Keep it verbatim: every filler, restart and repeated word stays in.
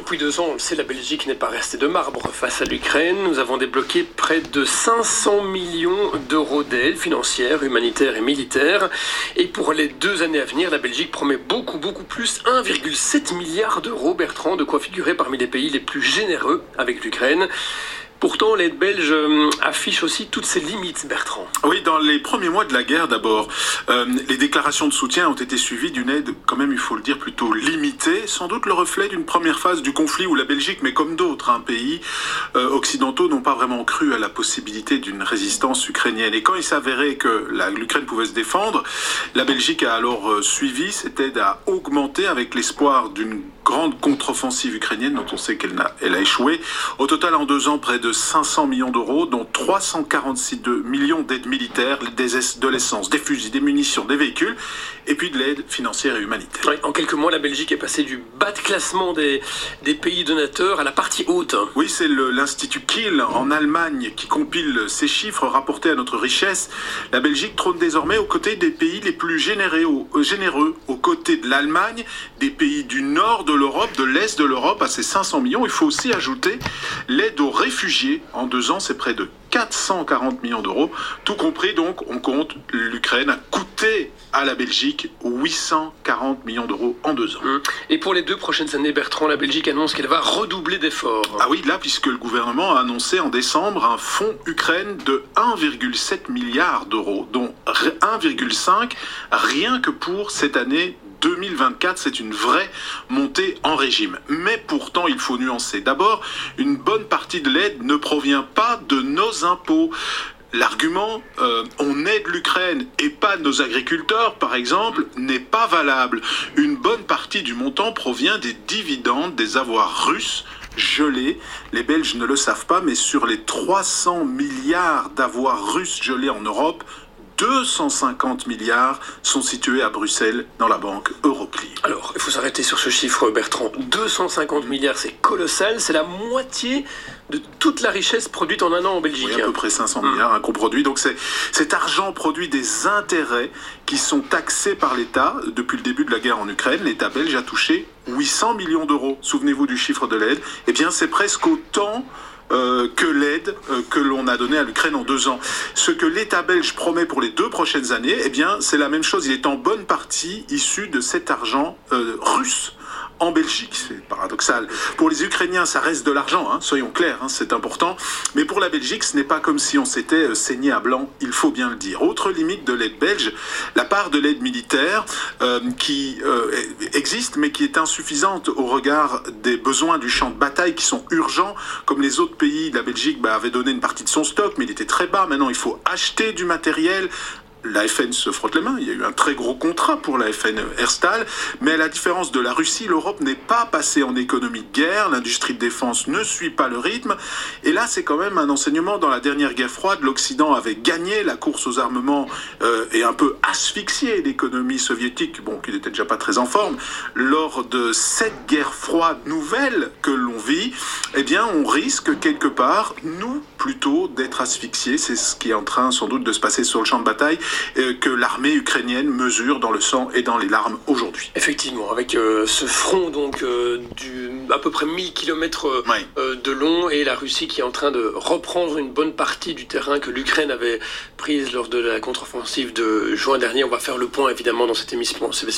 depuis deux ans, on le sait, la Belgique n'est pas restée de marbre face à l'Ukraine. Nous avons débloqué près de cinq cents millions d'euros d'aide financière, humanitaire et militaire. Et pour les deux années à venir, la Belgique promet beaucoup, beaucoup plus, un virgule sept milliard d'euros, Bertrand, de quoi figurer parmi les pays les plus généreux avec l'Ukraine. Pourtant, l'aide belge affiche aussi toutes ses limites, Bertrand. Oui, dans les premiers mois de la guerre, d'abord, euh, les déclarations de soutien ont été suivies d'une aide, quand même, il faut le dire, plutôt limitée, sans doute le reflet d'une première phase du conflit où la Belgique, mais comme d'autres hein, pays euh, occidentaux, n'ont pas vraiment cru à la possibilité d'une résistance ukrainienne. Et quand il s'avérait que la, l'Ukraine pouvait se défendre, la Belgique a alors euh, suivi cette aide à augmenter avec l'espoir d'une grande contre-offensive ukrainienne dont on sait qu'elle a, elle a échoué. Au total, en deux ans, près de cinq cents millions d'euros, dont trois cent quarante-six millions d'aides militaires, des, de l'essence, des fusils, des munitions, des véhicules, et puis de l'aide financière et humanitaire. Oui, en quelques mois, la Belgique est passée du bas de classement des, des pays donateurs à la partie haute. Oui, c'est le, l'Institut Kiel en Allemagne qui compile ces chiffres rapportés à notre richesse. La Belgique trône désormais aux côtés des pays les plus généreux, aux, généreux, aux côtés de l'Allemagne, des pays du nord de l'Europe, de l'est de l'Europe, à ces cinq cents millions. Il faut aussi ajouter l'aide aux réfugiés. En deux ans, c'est près de quatre cent quarante millions d'euros. Tout compris, donc, on compte, l'Ukraine a coûté à la Belgique huit cent quarante millions d'euros en deux ans. Et pour les deux prochaines années, Bertrand, la Belgique annonce qu'elle va redoubler d'efforts. Ah oui, là, puisque le gouvernement a annoncé en décembre un fonds Ukraine de un virgule sept milliard d'euros, dont un virgule cinq rien que pour cette année deux mille vingt-quatre, c'est une vraie montée en régime. Mais pourtant, il faut nuancer. D'abord, une bonne partie de l'aide ne provient pas de nos impôts. L'argument euh, « on aide l'Ukraine et pas nos agriculteurs », par exemple, n'est pas valable. Une bonne partie du montant provient des dividendes des avoirs russes gelés. Les Belges ne le savent pas, mais sur les trois cents milliards d'avoirs russes gelés en Europe, deux cent cinquante milliards sont situés à Bruxelles dans la banque Euroclear. Alors, il faut s'arrêter sur ce chiffre, Bertrand. deux cent cinquante milliards, c'est colossal. C'est la moitié de toute la richesse produite en un an en Belgique. Oui, à peu près cinq cents milliards hein, qu'on produit. Donc c'est, cet argent produit des intérêts qui sont taxés par l'État. Depuis le début de la guerre en Ukraine, l'État belge a touché huit cents millions d'euros. Souvenez-vous du chiffre de l'aide. Eh bien, c'est presque autant Euh, que l'aide euh, que l'on a donnée à l'Ukraine en deux ans. Ce que l'État belge promet pour les deux prochaines années, eh bien, c'est la même chose. Il est en bonne partie issu de cet argent euh, russe en Belgique. C'est paradoxal. Pour les Ukrainiens, ça reste de l'argent, hein, soyons clairs, hein, c'est important. Mais pour la Belgique, ce n'est pas comme si on s'était euh, saigné à blanc, il faut bien le dire. Autre limite de l'aide belge, la part de l'aide militaire euh, qui euh, existe, mais qui est insuffisante au regard des besoins du champ de bataille qui sont urgents. Comme les autres pays, la Belgique bah, avait donné une partie de son stock, mais il était très bas. Maintenant, il faut acheter du matériel. La F N se frotte les mains, il y a eu un très gros contrat pour la F N Herstal, mais à la différence de la Russie, l'Europe n'est pas passée en économie de guerre, l'industrie de défense ne suit pas le rythme, et là c'est quand même un enseignement. Dans la dernière guerre froide, l'Occident avait gagné la course aux armements euh, et un peu asphyxié l'économie soviétique, bon, qui n'était déjà pas très en forme. Lors de cette guerre froide nouvelle que l'on vit, eh bien on risque quelque part, nous plutôt, d'être asphyxiés. C'est ce qui est en train sans doute de se passer sur le champ de bataille, que l'armée ukrainienne mesure dans le sang et dans les larmes aujourd'hui. Effectivement, avec euh, ce front donc euh, du à peu près mille kilomètres euh, oui. euh, de long, et la Russie qui est en train de reprendre une bonne partie du terrain que l'Ukraine avait prise lors de la contre-offensive de juin dernier. On va faire le point évidemment dans cette émission.